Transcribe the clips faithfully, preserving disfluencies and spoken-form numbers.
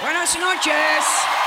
Buenas noches.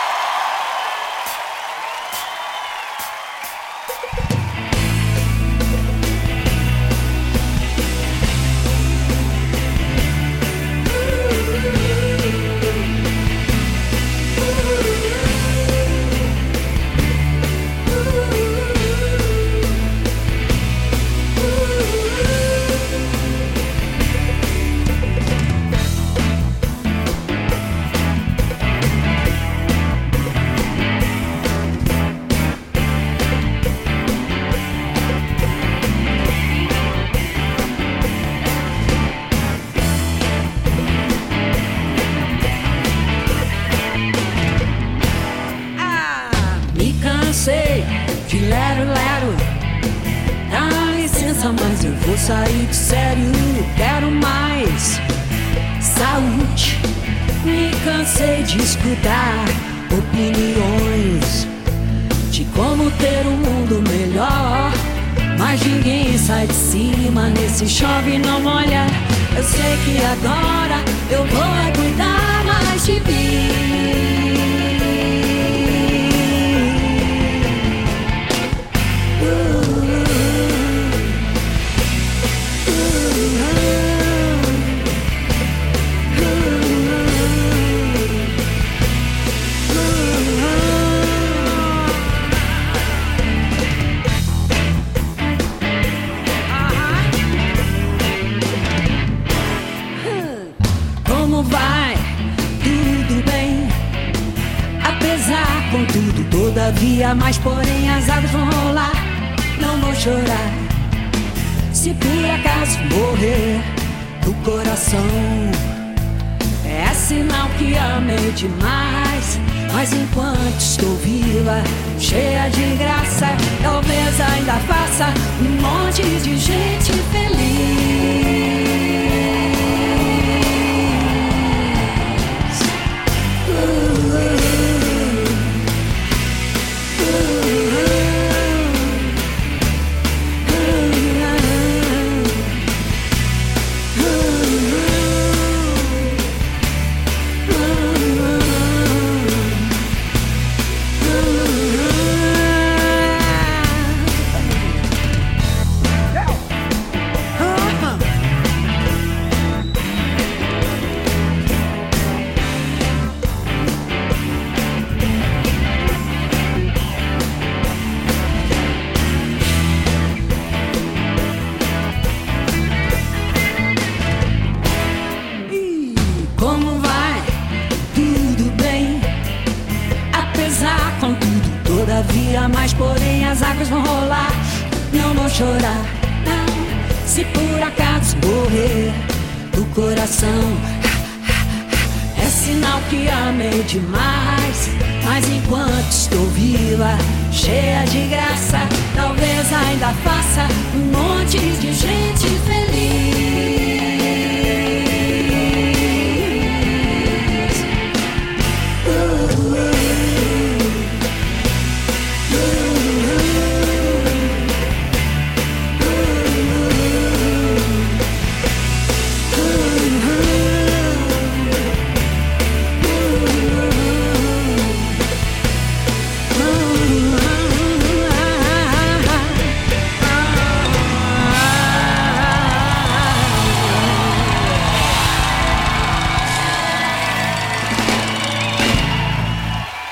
De lero, lero, dá licença, mas eu vou sair de sério. Quero mais saúde. Me cansei de escutar opiniões de como ter um mundo melhor, mas ninguém sai de cima nesse chove não molha. Eu sei que agora eu vou cuidar mais de mim. Como vai? Tudo bem? Apesar, contudo, todavia, mas porém as águas vão rolar. Não vou chorar se por acaso morrer do coração. É sinal que amei demais, mas enquanto estou viva, cheia de graça, talvez ainda faça um monte de gente feliz. Como vai? Tudo bem? Apesar, contudo, todavia, mas porém as águas vão rolar. Não vou chorar, não, se por acaso morrer do coração. É sinal que amei demais, mas enquanto estou viva, cheia de graça, talvez ainda faça um monte de gente feliz.